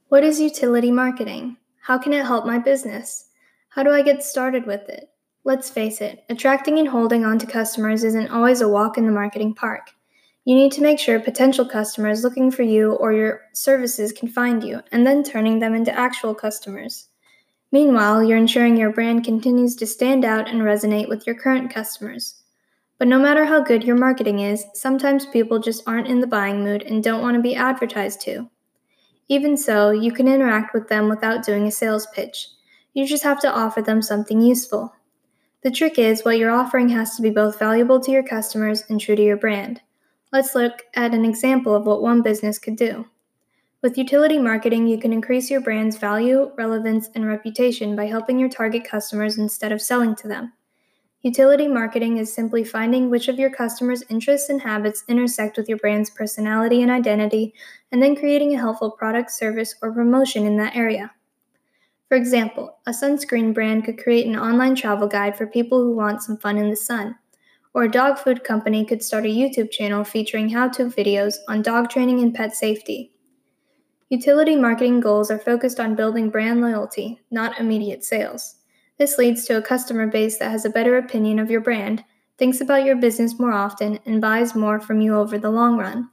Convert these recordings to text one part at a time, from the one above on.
What is utility marketing? How can it help my business? How do I get started with it? Let's face it, attracting and holding on to customers isn't always a walk in the marketing park. You need to make sure potential customers looking for you or your services can find you, and then turning them into actual customers. Meanwhile, you're ensuring your brand continues to stand out and resonate with your current customers. But no matter how good your marketing is, sometimes people just aren't in the buying mood and don't want to be advertised to. Even so, you can interact with them without doing a sales pitch. You just have to offer them something useful. The trick is, what you're offering has to be both valuable to your customers and true to your brand. Let's look at an example of what one business could do. With utility marketing, you can increase your brand's value, relevance, and reputation by helping your target customers instead of selling to them. Utility marketing is simply finding which of your customers' interests and habits intersect with your brand's personality and identity, and then creating a helpful product, service, or promotion in that area. For example, a sunscreen brand could create an online travel guide for people who want some fun in the sun. Or a dog food company could start a YouTube channel featuring how-to videos on dog training and pet safety. Utility marketing goals are focused on building brand loyalty, not immediate sales. This leads to a customer base that has a better opinion of your brand, thinks about your business more often, and buys more from you over the long run.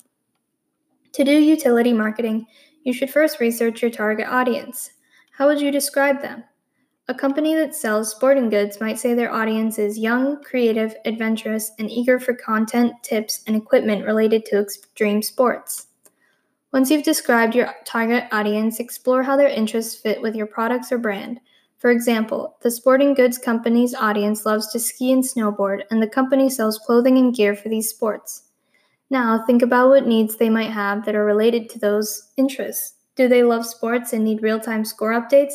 To do utility marketing, you should first research your target audience. How would you describe them? A company that sells sporting goods might say their audience is young, creative, adventurous, and eager for content, tips, and equipment related to extreme sports. Once you've described your target audience, explore how their interests fit with your products or brand. For example, the sporting goods company's audience loves to ski and snowboard, and the company sells clothing and gear for these sports. Now, think about what needs they might have that are related to those interests. Do they love sports and need real-time score updates?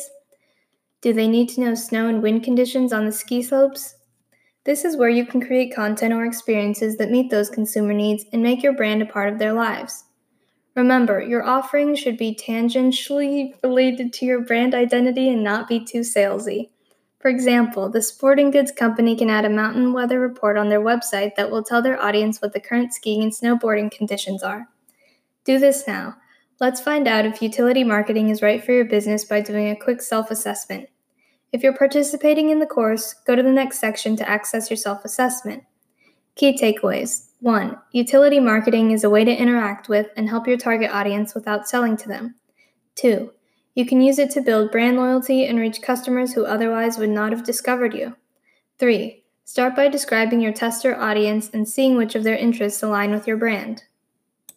Do they need to know snow and wind conditions on the ski slopes? This is where you can create content or experiences that meet those consumer needs and make your brand a part of their lives. Remember, your offering should be tangentially related to your brand identity and not be too salesy. For example, the sporting goods company can add a mountain weather report on their website that will tell their audience what the current skiing and snowboarding conditions are. Do this now. Let's find out if utility marketing is right for your business by doing a quick self-assessment. If you're participating in the course, go to the next section to access your self-assessment. Key takeaways. 1. Utility marketing is a way to interact with and help your target audience without selling to them. 2. You can use it to build brand loyalty and reach customers who otherwise would not have discovered you. 3. Start by describing your tester audience and seeing which of their interests align with your brand.